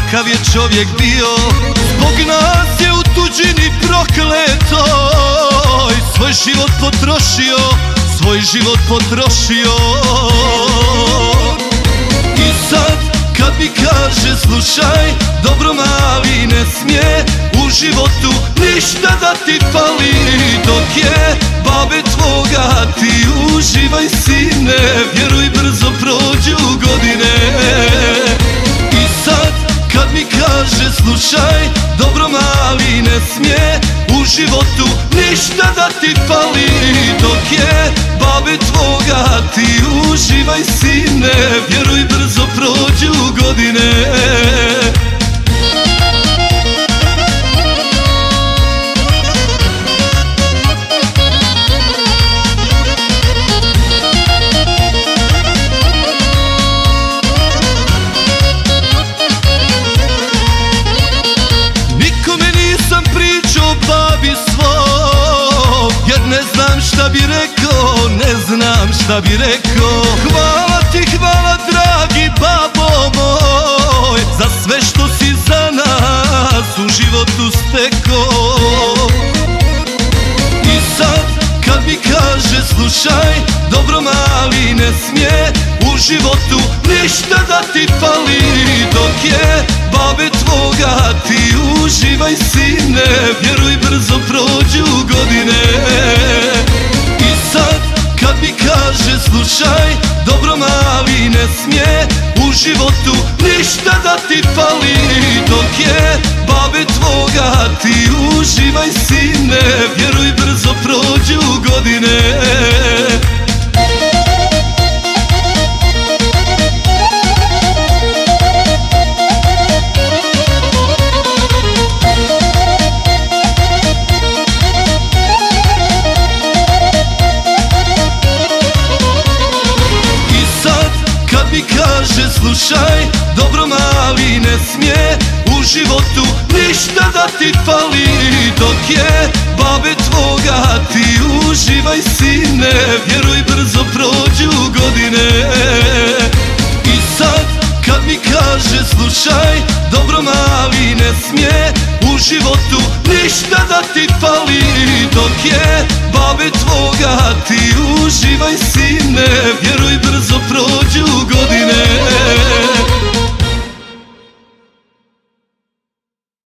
kakav je čovjek bio. Zbog nas je u tuđini prokletoj svoj život potrošio, svoj život potrošio. I sad kad mi kaže slušaj, dobro mali ne smije u životu ništa da ti fali. Dok je babe tvoga ti uživaj sine, vjeruj brzo prođu godine. I sad kad mi kaže slušaj, dobro mali ne smije u životu ništa da ti fali. Dok je babe tvoga ti uživaj sine, vjeruj brzo prođu godine. Šta bi rekao, ne znam šta bi rekao. Hvala ti, hvala dragi babo moj, za sve što si za nas u životu stekao. I sad kad mi kaže slušaj, dobro mali ne smije u životu ništa da ti fali. Dok je babe tvoga ti uživaj sine, vjeruj brzo prođu godine. Kad mi kaže slušaj, dobro mali ne smije u životu ništa da ti fali. Dok je babe tvoga ti uživaj sine, vjeruj brzo prođu godine. Kaže slušaj, dobro mali ne smije u životu ništa da ti fali. Dok je babe tvoga ti uživaj sine, vjeruj brzo prođu godine. I sad kad mi kaže slušaj, dobro mali ne smije u životu ništa da ti fali. Dok je babe tvoga ti uživaj sine, vjeruj brzo prođu godine.